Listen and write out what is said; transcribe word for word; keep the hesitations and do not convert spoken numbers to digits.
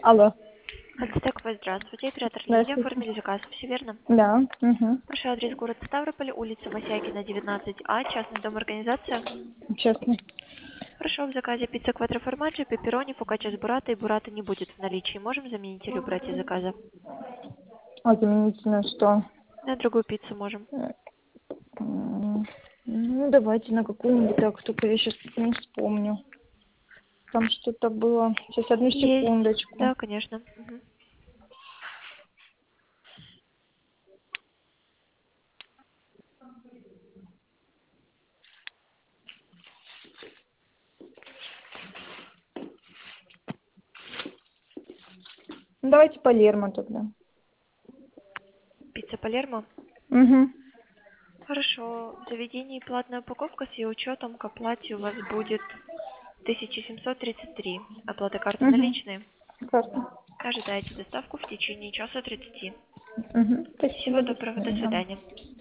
Алло. Ацтекова, здравствуйте. Оператор линии. Здравствуйте. Оформили заказ. Все верно? Да. Угу. Ваш адрес город Ставрополь, улица Мосякина, девятнадцать А, частный дом, организация. Честно. Хорошо, в заказе пицца квадроформаджи, пепперони, фокаччо с буррато и буррато не будет в наличии. Можем заменить или убрать из заказа? А заменить на что? На другую пиццу можем. М, Ну, давайте на какую-нибудь, так, только я сейчас не вспомню. Там что-то было. Сейчас, одну Есть. секундочку. Да, конечно. Мгм. Ну, давайте Палермо тогда. Пицца Палермо. Угу. Хорошо. В заведении платная упаковка с ее учетом к оплате у вас будет тысяча семьсот тридцать три. Оплата карты Угу. наличные. Классно. Ожидаете доставку в течение часа тридцати. Угу. Всего Спасибо, до доброго. До свидания. свидания.